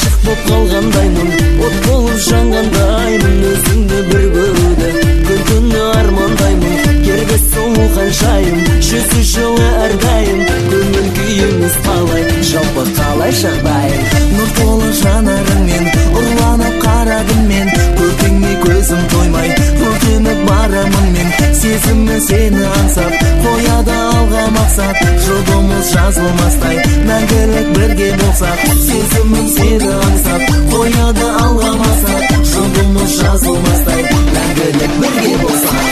ғашық боп қалғандаймын, от болып жанғандаймын, өзіңді бір көруді күн түні армандаймын. Кербез сұлу ханшайым, жүзі жылы әрдайым, көңіл күйіңіз қалай, жалпы қалай жағдайың? Нұр толы жанарыңмен ұрланып қарадым мен, көркіңе көзім тоймай өртеніп барамын мен. Сезімі сені аңсап қояды алға мақсат, жолымыз жазылмастай мәңгілік бірге болсақ. Сезімім сені аңсап қояды алға мақсат, жолымыз жазылмастай мәңгілік бірге болсақ.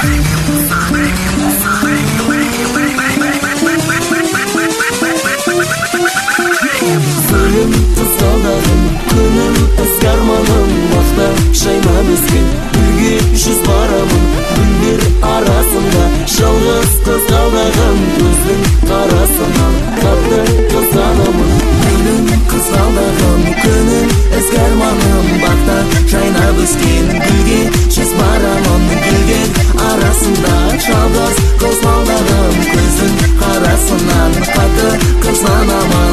Гүлім қызғалдағым, күнім ізгі арманым, бақта жайнап өскен гүлге жүз барамын. Гүлдер арасында жалғыз қызғалдағым, көздің қарасынан қатты қызғанамын. Гүлім қызғалдағым, күнім ізгі арманым, бақта жайнап өскен гүлге жүз барамын. Гүлдер арасында жалғыз қызғалдағым, көздің қарасынан қатты қызғанамын.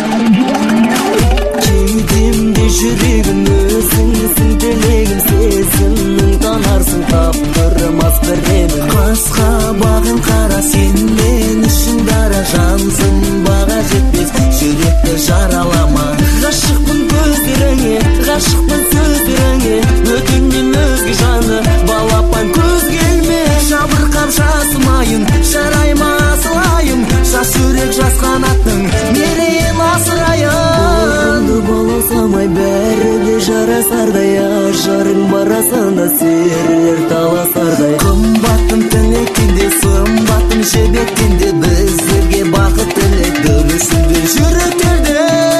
Кеудемде жүрегім, өзіңсің тілегім, сезімнің танарсың таптырмас бір емін. Қасқа бағын қара, сен мен үшін дара жансың, баға жетпес жүректі жаралама. Ғашықпын көздеріңе, ғашықпын сөздеріңе, өтінем өзге жанды балапан көз келме. Жабырқап жасымайын, жарайма асылайым, жас жүрек жас қанаттың мерейін асырайын. Баласамай бәрі де жарасардай, ажарың барасында серлер таласардай. Қымбаттым тілеккенде, сымбаттым жебеккенде, біздерге бақыт тілек бөлісуде жүректерде.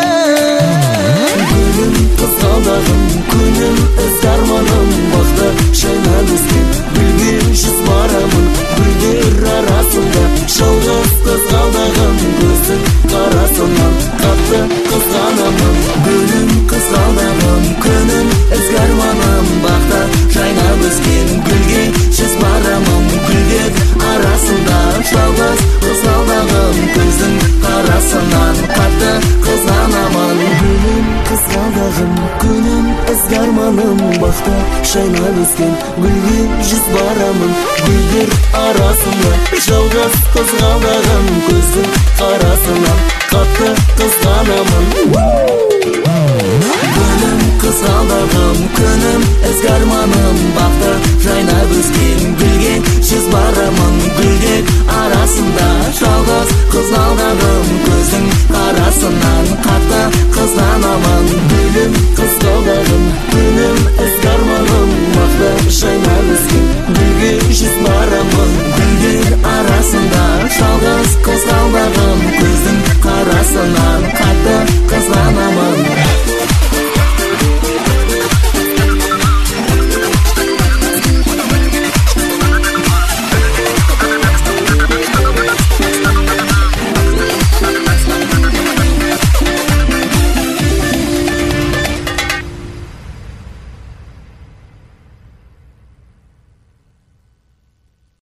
Гүлім қызғалдағым, күнім ізгі арманым, бақта жайнап өскен гүлге жүз барамын. Гүлдер арасында жалғыз қызғалдағым, көздің қарасынан қатты қызғанамын. Гүлім қызғалдағым, күнім ізгі арманым, бақта жайнап өскен гүлге жүз барамын. Гүлдер арасында жалғыз қызғалдағым, көздің қарасынан қатты қызғанамын. Гүлім қызғалдағым, күнім ізгі арманым, бақта жайнап өскен гүлге жүз барамын. Гүлдер арасында жалғыз қызғалдағым, көздің қарасынан қатты қызғанамын. Гүлім қызғалдағым, күнім ізгі арманым, бақта жайнап өскен гүлге жүз барамын. Гүлдер арасында жалғыз қызғалдағым, көздің қарасынан